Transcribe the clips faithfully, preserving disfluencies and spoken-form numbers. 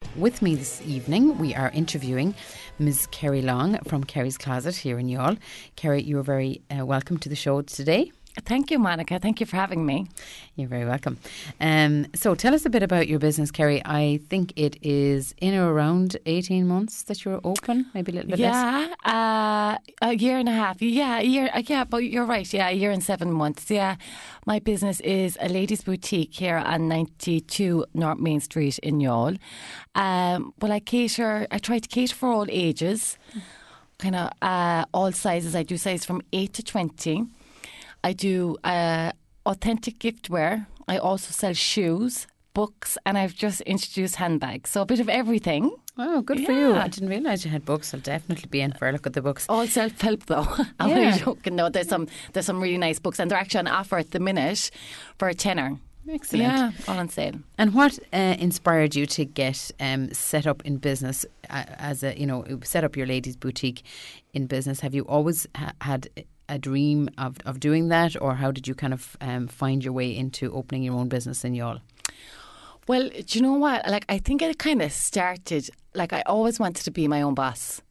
with me this evening, we are interviewing Miz Kerry Long from Kerry's Closet here in Youghal. Kerry, you're very uh, welcome to the show today. Thank you, Monica. Thank you for having me. You're very welcome. Um, so tell us a bit about your business, Kerry. I think it is in or around eighteen months that you're open, maybe a little bit yeah, less. Yeah, uh, a year and a half. Yeah, a year. Uh, yeah, but you're right. Yeah, a year and seven months. Yeah, my business is a ladies' boutique here on ninety-two North Main Street in Youghal. Um, well, I cater. I try to cater for all ages, kind of uh, all sizes. I do size from eight to twenty. I do uh, authentic giftware. I also sell shoes, books, and I've just introduced handbags. So a bit of everything. Oh, good for yeah. you. I didn't realise you had books. I'll definitely be in for a look at the books. All self-help though. I'm Yeah. really joking. No, there's some, there's some really nice books, and they're actually on offer at the minute for a tenner. Excellent. Yeah, all on sale. And what uh, inspired you to get um, set up in business uh, as a, you know, set up your ladies' boutique in business? Have you always ha- had a dream of, of doing that, or how did you kind of um, find your way into opening your own business in Youghal? Well, do you know what? Like, I think it kind of started, like, I always wanted to be my own boss.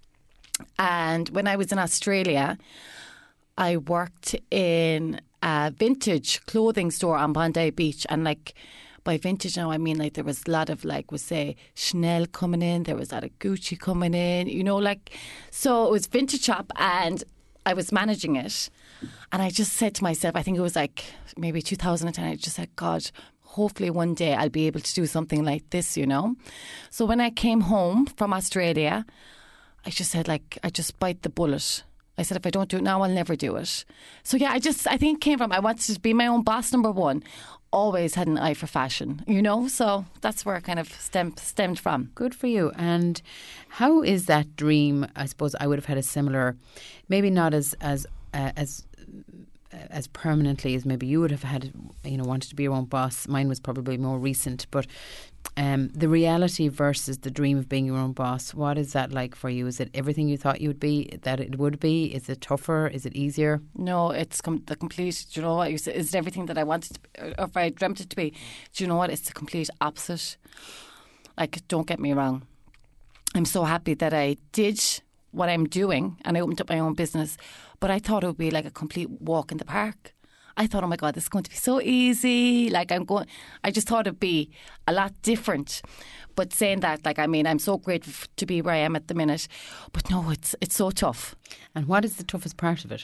And when I was in Australia, I worked in a vintage clothing store on Bondi Beach. And, like, by vintage now, I mean, like, there was a lot of, like, we say, Chanel coming in. There was a lot of Gucci coming in, you know, like, so it was vintage shop, and I was managing it. And I just said to myself, I think it was like maybe two thousand ten, I just said, God, hopefully one day I'll be able to do something like this, you know. So when I came home from Australia, I just said, like, I just bite the bullet. I said, if I don't do it now, I'll never do it. So yeah, I just, I think it came from, I wanted to be my own boss, number one. Always had an eye for fashion, you know, so that's where it kind of stem, stemmed from. Good for you. And how is that dream? I suppose I would have had a similar, maybe not as as uh, as as permanently as maybe you would have had, you know, wanted to be your own boss. Mine was probably more recent, but um, the reality versus the dream of being your own boss, what is that like for you? Is it everything you thought you would be, that it would be? Is it tougher? Is it easier? No, it's com- the complete, do you know what, you said, is it everything that I wanted to be, or if I dreamt it to be? Do you know what, it's the complete opposite. Like, don't get me wrong. I'm so happy that I did what I'm doing and I opened up my own business, but I thought it would be like a complete walk in the park. I thought, oh my God, this is going to be so easy. Like, I'm going, I just thought it'd be a lot different. But saying that, like, I mean, I'm so grateful f- to be where I am at the minute. But no, it's it's so tough. And what is the toughest part of it?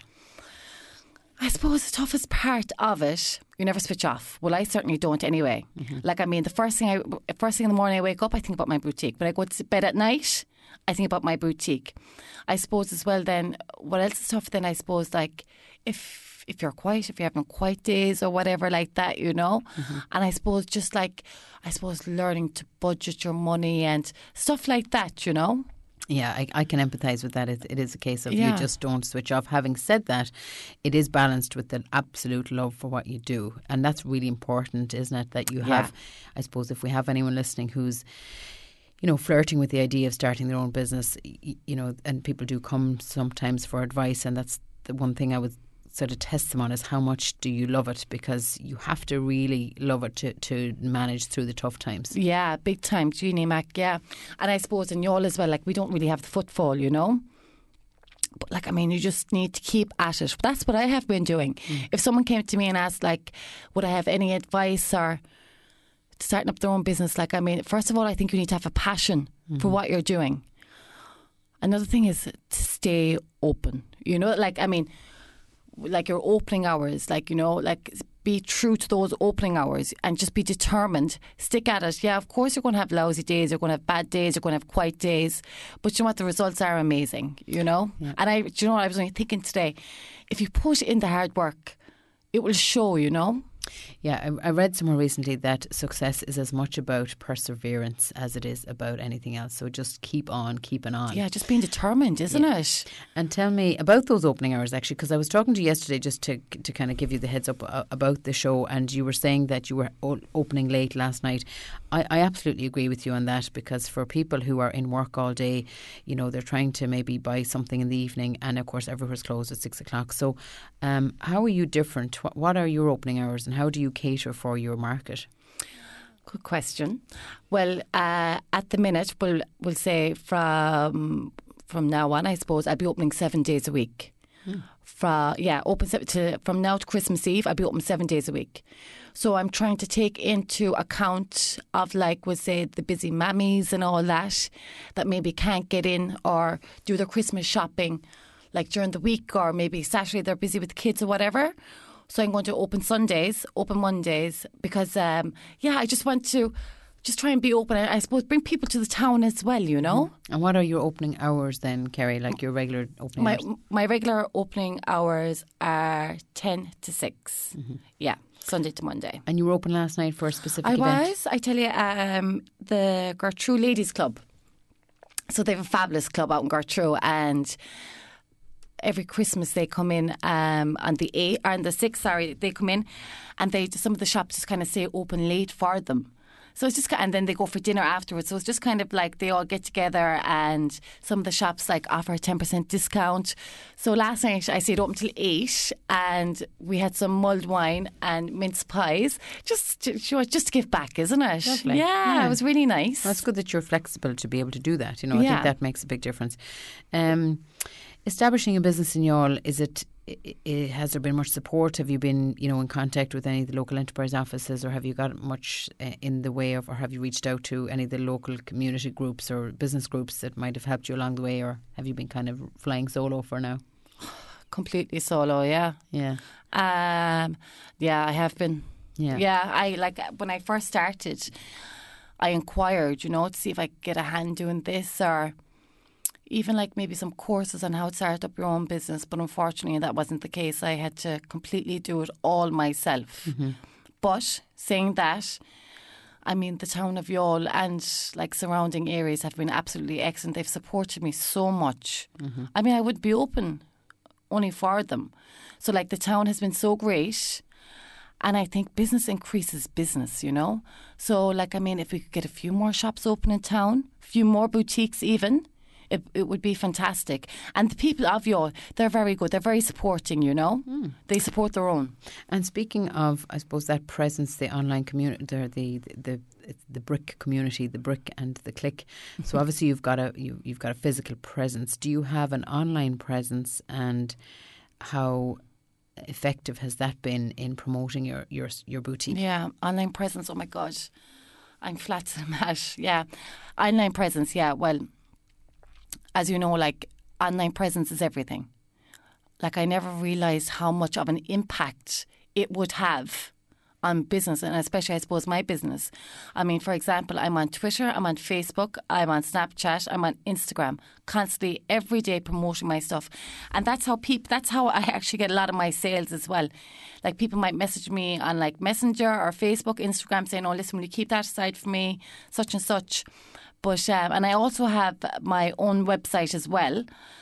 I suppose the toughest part of it, you never switch off. Well, I certainly don't anyway. Mm-hmm. Like, I mean, the first thing I, first thing in the morning I wake up, I think about my boutique. When I go to bed at night, I think about my boutique. I suppose as well then, what else is tough then, I suppose, like, if if you're quiet, if you're having quiet days or whatever like that, you know. Mm-hmm. And I suppose just like, I suppose learning to budget your money and stuff like that, you know. Yeah, I, I can empathise with that. It, it is a case of yeah. you just don't switch off. Having said that, it is balanced with the absolute love for what you do. And that's really important, isn't it? That you have, yeah. I suppose, if we have anyone listening who's, you know, flirting with the idea of starting their own business, you know, and people do come sometimes for advice, and that's the one thing I would sort of test them on is how much do you love it, because you have to really love it to, to manage through the tough times. Yeah, big time, Jeannie Mac, yeah. And I suppose in Youghal as well, like, we don't really have the footfall, you know. But, like, I mean, you just need to keep at it. That's what I have been doing. Mm. If someone came to me and asked, like, would I have any advice or starting up their own business, like, I mean, first of all, I think you need to have a passion mm-hmm. for what you're doing. Another thing is to stay open, you know, like, I mean, like your opening hours, like, you know, like, be true to those opening hours and just be determined. Stick at it. Yeah, of course you're going to have lousy days, you're going to have bad days, you're going to have quiet days, but you know what, the results are amazing, you know. Yeah. And I, do you know what I was only thinking today, if you put in the hard work, it will show, you know. Yeah, I, I read somewhere recently that success is as much about perseverance as it is about anything else. So just keep on, keeping on. Yeah, just being determined, isn't yeah. it? And tell me about those opening hours, actually, because I was talking to you yesterday just to to kind of give you the heads up uh, about the show, and you were saying that you were o- opening late last night. I, I absolutely agree with you on that, because for people who are in work all day, you know, they're trying to maybe buy something in the evening, and of course everywhere's closed at six o'clock. So um, how are you different? What, what are your opening hours, and how do you cater for your market? Good question. Well, uh, at the minute, we'll, we'll say from from now on, I suppose, I'll be opening seven days a week. Mm. From, yeah, open to, from now to Christmas Eve, I'll be open seven days a week. So I'm trying to take into account of, like, we'll say, the busy mammies and all that, that maybe can't get in or do their Christmas shopping, like, during the week, or maybe Saturday they're busy with the kids or whatever. So I'm going to open Sundays, open Mondays, because, um, yeah, I just want to just try and be open. I suppose bring people to the town as well, you know. Mm. And what are your opening hours then, Kerry, like your regular opening my, hours? My regular opening hours are ten to six. Mm-hmm. Yeah, Sunday to Monday. And you were open last night for a specific I event? I was. I tell you, um, the Gertrude Ladies Club. So they have a fabulous club out in Gertrude, and every Christmas they come in um, on the eighth, or on the sixth, sorry, they come in, and they some of the shops just kind of say open late for them. So it's just, and then they go for dinner afterwards. So it's just kind of like they all get together, and some of the shops like offer a ten percent discount. So last night I stayed open till eight, and we had some mulled wine and mince pies. Just, to, just to give back, isn't it? Lovely. Yeah, yeah, it was really nice. Well, it's good that you're flexible to be able to do that. You know, I yeah. think that makes a big difference. Um, establishing a business in Youghal, is it? I, I, has there been much support? Have you been, you know, in contact with any of the local enterprise offices, or have you got much uh, in the way of, or have you reached out to any of the local community groups or business groups that might have helped you along the way, or have you been kind of flying solo for now? Completely solo, yeah. Yeah. Um, yeah, I have been. Yeah. Yeah, I like when I first started, I inquired, you know, to see if I could get a hand doing this, or even like maybe some courses on how to start up your own business. But unfortunately, that wasn't the case. I had to completely do it all myself. Mm-hmm. But saying that, I mean, the town of Youghal and like surrounding areas have been absolutely excellent. They've supported me so much. Mm-hmm. I mean, I would be open only for them. So like the town has been so great. And I think business increases business, you know. So like, I mean, if we could get a few more shops open in town, a few more boutiques even, It, it would be fantastic. And the people of Youghal, they're very good. They're very supporting, you know. Mm. They support their own. And speaking of, I suppose, that presence, the online community, the the the, the brick community, the brick and the click. So obviously you've got a you, you've got a physical presence. Do you have an online presence, and how effective has that been in promoting your your your boutique? Yeah, online presence. Oh my God, I'm flat to the mat. Yeah, online presence. Yeah, well, as you know, like, online presence is everything. Like, I never realised how much of an impact it would have on business, and especially, I suppose, my business. I mean, for example, I'm on Twitter, I'm on Facebook, I'm on Snapchat, I'm on Instagram, constantly, every day promoting my stuff. And that's how people, that's how I actually get a lot of my sales as well. Like, people might message me on, like, Messenger or Facebook, Instagram, saying, oh, listen, will you keep that aside for me, such and such. But um, and I also have my own website as well,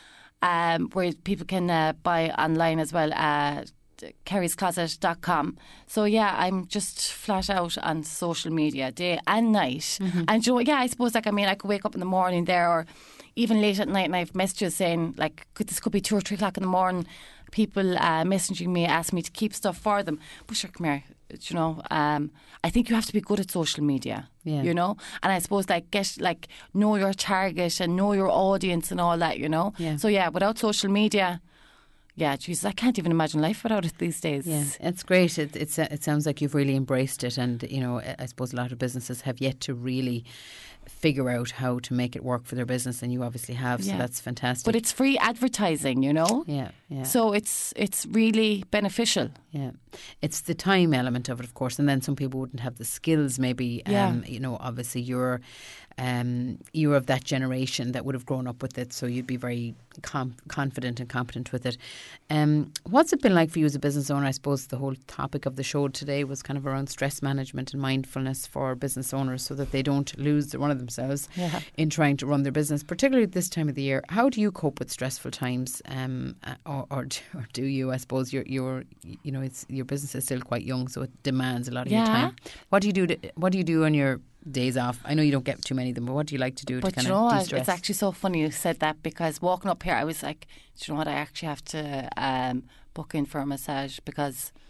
um, where people can uh, buy online as well, uh, kerrys closet dot com. So yeah, I'm just flat out on social media day and night. Mm-hmm. And you know, yeah, I suppose, like, I mean, I could wake up in the morning there, or even late at night, and I have messages saying, like, could, this could be two or three o'clock in the morning, people uh, messaging me, asking me to keep stuff for them. But sure, come here. You know, um, I think you have to be good at social media, yeah. you know, and I suppose, like, get, like, know your target and know your audience and all that, you know. Yeah. So yeah, without social media, yeah, Jesus, I can't even imagine life without it these days. Yeah, it's great. It, it's, it sounds like you've really embraced it, and, you know, I suppose a lot of businesses have yet to really figure out how to make it work for their business, and you obviously have, yeah. so that's fantastic. But it's free advertising, you know. Yeah, yeah. So it's it's really beneficial. Yeah, it's the time element of it, of course, and then some people wouldn't have the skills. Maybe, yeah. um, you know, obviously you're um, you're of that generation that would have grown up with it, so you'd be very com- confident and competent with it. Um, what's it been like for you as a business owner? I suppose the whole topic of the show today was kind of around stress management and mindfulness for business owners, so that they don't lose one of themselves yeah. in trying to run their business, particularly at this time of the year. How do you cope with stressful times, um, or, or, or do you? I suppose you're, you're, you know, it's your business is still quite young, so it demands a lot of yeah. your time. What do you do? To, what do you do on your days off? I know you don't get too many of them, but what do you like to do but to kind you know of what? de-stress? It's actually so funny you said that, because walking up here, I was like, do you know what? I actually have to um, book in for a massage, because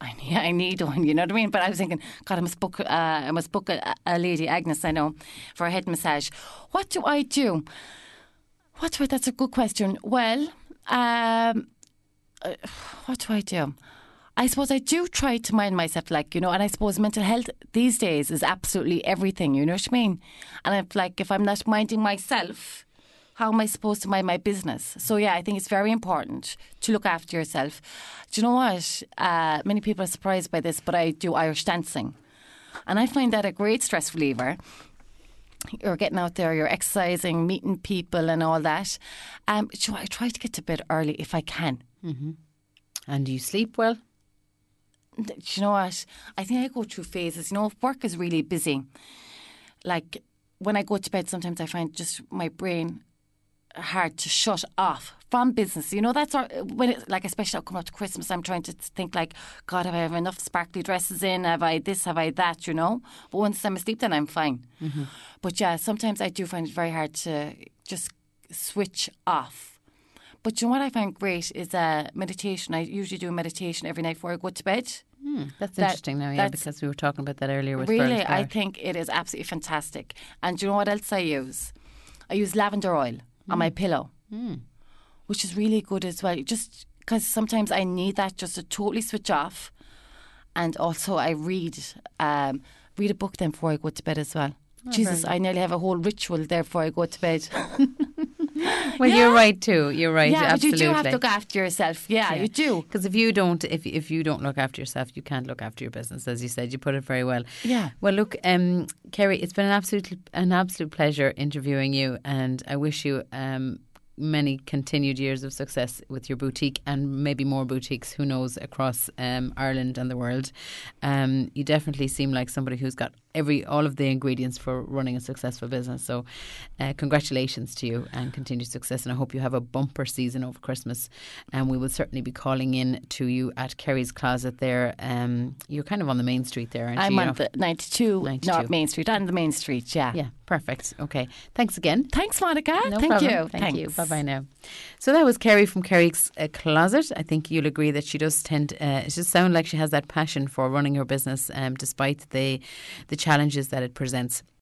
I need, I need one, you know what I mean? But I was thinking, God, I must book, uh, I must book a, a lady, Agnes, I know, for a head massage. What do I do? What do I, that's a good question. Well, um, uh, what do I do? I suppose I do try to mind myself, like, you know, and I suppose mental health these days is absolutely everything, you know what I mean? And I'm like, if I'm not minding myself, how am I supposed to mind my business? So, yeah, I think it's very important to look after yourself. Do you know what? Uh, many people are surprised by this, but I do Irish dancing. And I find that a great stress reliever. You're getting out there, you're exercising, meeting people and all that. Um, so I try to get to bed early if I can. Mm-hmm. And do you sleep well? Do you know what? I think I go through phases. You know, if work is really busy, like when I go to bed, sometimes I find just my brain hard to shut off from business. You know, that's our, when it, like especially coming up to Christmas, I'm trying to think like, God, have I have enough sparkly dresses in? Have I this? Have I that? You know, but once I'm asleep, then I'm fine. Mm-hmm. But yeah, sometimes I do find it very hard to just switch off. But you know what I find great is uh, meditation. I usually do a meditation every night before I go to bed. Mm, that's that, interesting now, yeah, because we were talking about that earlier with Really, I think it is absolutely fantastic. And do you know what else I use? I use lavender oil on my pillow, mm. which is really good as well. Just because sometimes I need that just to totally switch off. And also I read um, read a book then before I go to bed as well. Oh, Jesus, I nearly have a whole ritual there before I go to bed. Well, yeah. You're right too. You're right. Yeah, absolutely. but you do have to look after yourself. Yeah, yeah. you do. Because if you don't, if if you don't look after yourself, you can't look after your business. As you said, you put it very well. Yeah. Well, look, um, Kerry, it's been an absolute an absolute pleasure interviewing you, and I wish you um, many continued years of success with your boutique and maybe more boutiques, who knows, across um, Ireland and the world. Um, you definitely seem like somebody who's got every all of the ingredients for running a successful business. So uh, congratulations to you and continued success, and I hope you have a bumper season over Christmas, and we will certainly be calling in to you at Kerry's Closet there. Um, you're kind of on the main street there, aren't I'm you? on you know? the ninety-two, ninety-two North Main Street, on the main street, yeah. Yeah, perfect. Okay, thanks again. Thanks, Monica. No Thank problem. you. Thank Thanks. you. Bye bye now. So that was Kerry from Kerry's uh, Closet. I think you'll agree that she does tend uh, it just sound like she has that passion for running her business, um, despite the the challenges that it presents.